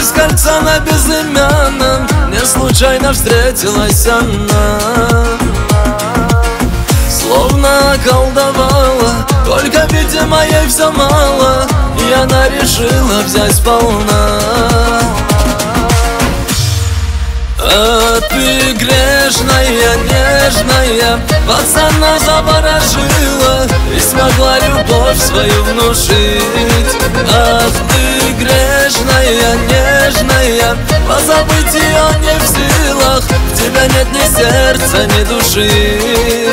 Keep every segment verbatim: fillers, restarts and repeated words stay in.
без кольца на безымянном мне случайно встретилась она. Словно околдовала, только, видимо, ей все мало, и она решила взять сполна. А ты грешная, нежная, пацана заворожила и смогла любовь свою внушить. Ах ты грешная, нежная, позабыть ее не в силах, в тебя нет ни сердца, ни души.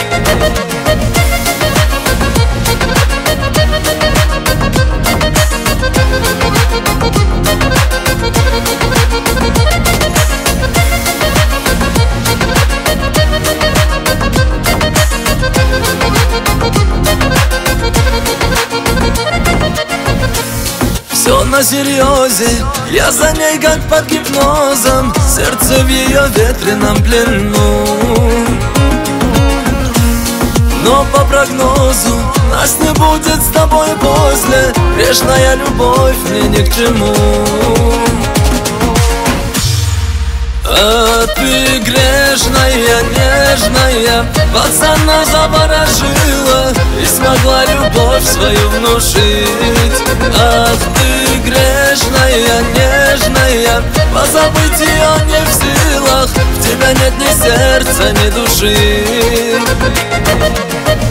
Все на серьезе, я за ней как под гипнозом, сердце в ее ветреном плену. Но по прогнозу нас не будет с тобой после, грешная любовь мне ни к чему. А ты грешная, нежная, пацана заворожила и смогла любовь свою внушить. Ах ты грешная, нежная, позабыть ее не в силах, в тебя нет ни сердца, ни души.